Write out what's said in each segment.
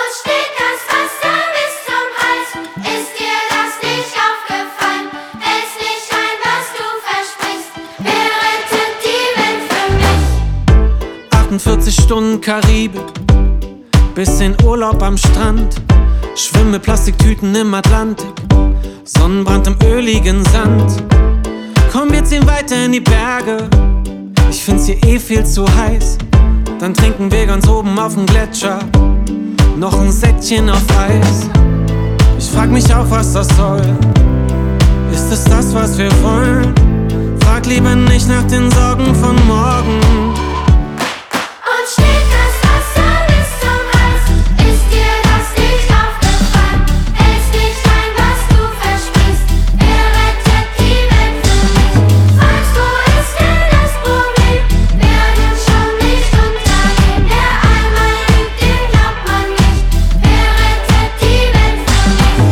steht das Wasser bis zum Hals? Ist dir das nicht aufgefallen? Hältst nicht ein, was du versprichst. Wer rettet die Welt für mich? 48 Stunden Karibik, bisschen Urlaub am Strand. Schwimm mit Plastiktüten im Atlantik, Sonnenbrand im öligen Sand. Komm, wir ziehen weiter in die Berge. Ich find's hier eh viel zu heiß. Dann trinken wir ganz oben auf dem Gletscher noch ein Säckchen auf Eis. Ich frag mich auch, was das soll. Ist es das, was wir wollen? Frag lieber nicht nach den Sorgen von morgen. Und steht das Wasser bis zum Hals? Ist dir das nicht aufgefallen? Hältst nicht ein, was du versprichst. Wer rettet die Welt für mich? Fragst, wo ist denn das Problem? Werden schon nicht untergehen. Wer einmal lügt, dem glaubt man nicht. Wer rettet die Welt für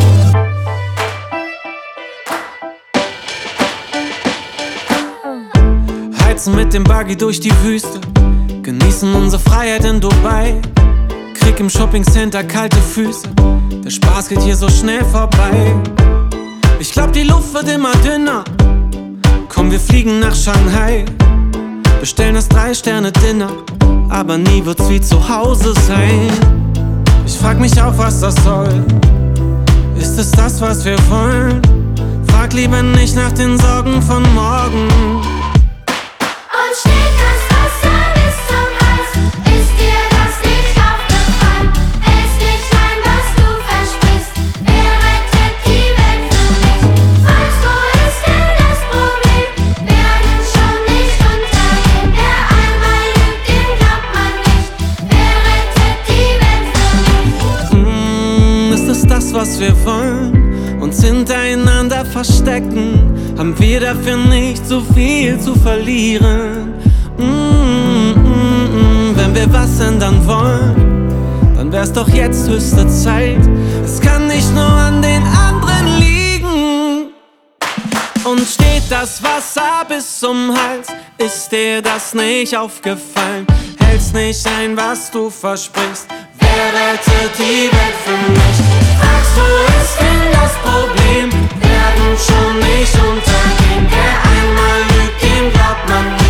mich? Heizen mit dem Buggy durch die Wüste, genießen unsere Freiheit in Dubai. Krieg im Shoppingcenter kalte Füße, der Spaß geht hier so schnell vorbei. Ich glaub, die Luft wird immer dünner. Komm, wir fliegen nach Shanghai, bestellen das 3-Sterne-Dinner, aber nie wird's wie zu Hause sein. Ich frag mich auch, was das soll. Ist es das, was wir wollen? Frag lieber nicht nach den Sorgen von morgen. Und steht das Wasser bis zum Hals? Ist dir das nicht aufgefallen? Hältst nicht ein, was du versprichst. Wer rettet die Welt für mich? Fragst, wo ist denn das Problem? Werden schon nicht untergehen. Wer einmal lügt, dem glaubt man nicht. Wer rettet die Welt für mich? Ist es das, was wir wollen? Uns hintereinander verstecken, haben wir dafür nicht so viel zu verlieren. Wenn wir was ändern wollen, dann wär's doch jetzt höchste Zeit. Es kann nicht nur an den anderen liegen. Und steht das Wasser bis zum Hals? Ist dir das nicht aufgefallen? Hältst nicht ein, was du versprichst. Wer rettet die Welt für mich? Fragst, wo ist denn das Problem? Werden schon nicht untergehen. Wer einmal lügt, dem glaubt man nicht.